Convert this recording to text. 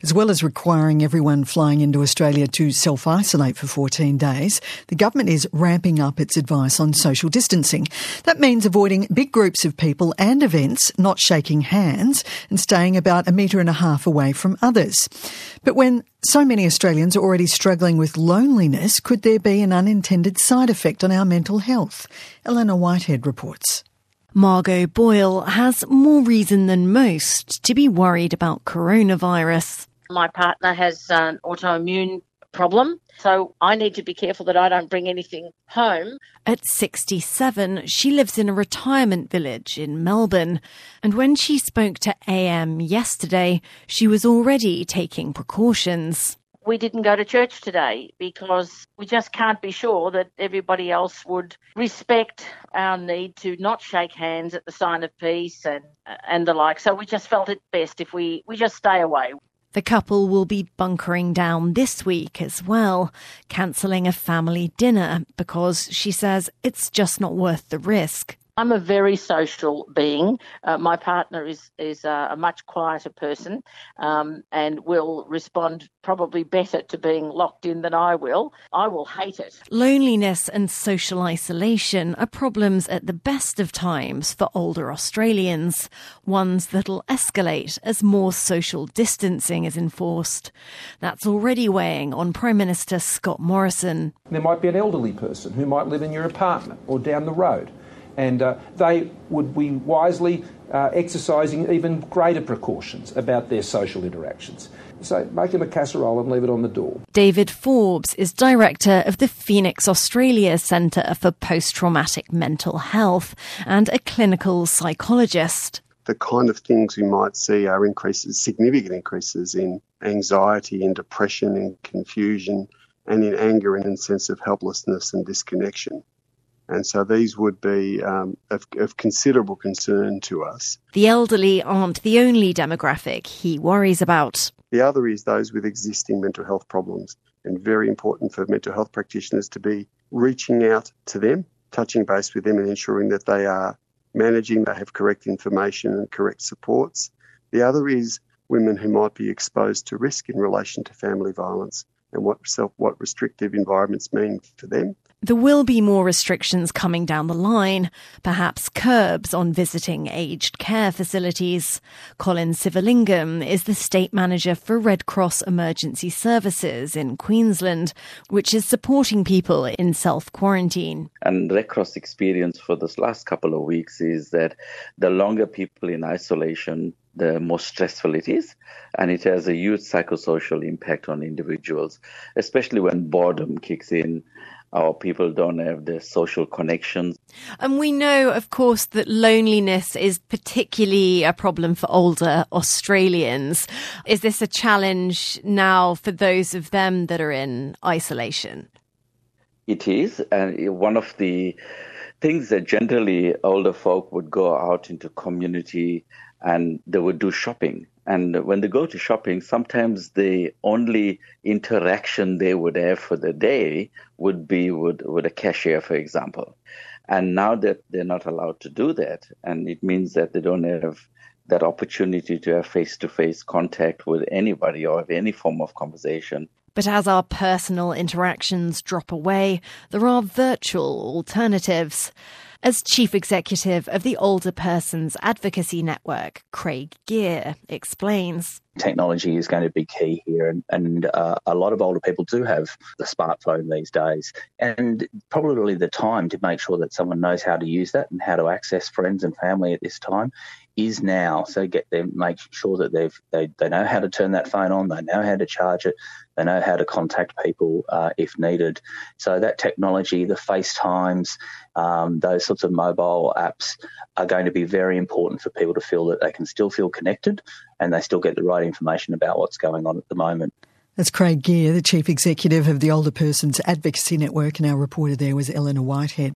As well as requiring everyone flying into Australia to self-isolate for 14 days, the government is ramping up its advice on social distancing. That means avoiding big groups of people and events, not shaking hands, and staying about 1.5 metres away from others. But when so many Australians are already struggling with loneliness, could there be an unintended side effect on our mental health? Eleanor Whitehead reports. Margot Boyle has more reason than most to be worried about coronavirus. My partner has an autoimmune problem, so I need to be careful that I don't bring anything home. At 67, she lives in a retirement village in Melbourne, and when she spoke to AM yesterday, she was already taking precautions. We didn't go to church today because we just can't be sure that everybody else would respect our need to not shake hands at the sign of peace and the like. So we just felt it best if we just stay away. The couple will be bunkering down this week as well, cancelling a family dinner because she says it's just not worth the risk. I'm a very social being. My partner is a much quieter person and will respond probably better to being locked in than I will. I will hate it. Loneliness and social isolation are problems at the best of times for older Australians, ones that'll escalate as more social distancing is enforced. That's already weighing on Prime Minister Scott Morrison. There might be an elderly person who might live in your apartment or down the road. And they would be wisely exercising even greater precautions about their social interactions. So make them a casserole and leave it on the door. David Forbes is director of the Phoenix Australia Centre for Post-Traumatic Mental Health and a clinical psychologist. The kind of things we might see are significant increases in anxiety and depression and confusion and in anger and in sense of helplessness and disconnection. And so these would be of considerable concern to us. The elderly aren't the only demographic he worries about. The other is those with existing mental health problems, and very important for mental health practitioners to be reaching out to them, touching base with them and ensuring that they are managing, they have correct information and correct supports. The other is women who might be exposed to risk in relation to family violence and what restrictive environments mean for them. There will be more restrictions coming down the line, perhaps curbs on visiting aged care facilities. Colin Sivalingam is the State Manager for Red Cross Emergency Services in Queensland, which is supporting people in self-quarantine. And Red Cross experience for this last couple of weeks is that the longer people in isolation, the more stressful it is, and it has a huge psychosocial impact on individuals, especially when boredom kicks in. Our people don't have the social connections. And we know, of course, that loneliness is particularly a problem for older Australians. Is this a challenge now for those of them that are in isolation? It is. And one of the things that generally older folk would go out into community and they would do shopping. And when they go to shopping, sometimes the only interaction they would have for the day would be with a cashier, for example. And now that they're not allowed to do that, and it means that they don't have that opportunity to have face-to-face contact with anybody or have any form of conversation. But as our personal interactions drop away, there are virtual alternatives. As Chief Executive of the Older Persons Advocacy Network, Craig Gear explains. Technology is going to be key here, and a lot of older people do have the smartphone these days, and probably the time to make sure that someone knows how to use that and how to access friends and family at this time is now. So make sure that they know how to turn that phone on, they know how to charge it, they know how to contact people if needed. So that technology, the FaceTimes, those sorts of mobile apps are going to be very important for people to feel that they can still feel connected and they still get the right information about what's going on at the moment. That's Craig Gear, the Chief Executive of the Older Persons Advocacy Network, and our reporter there was Eleanor Whitehead.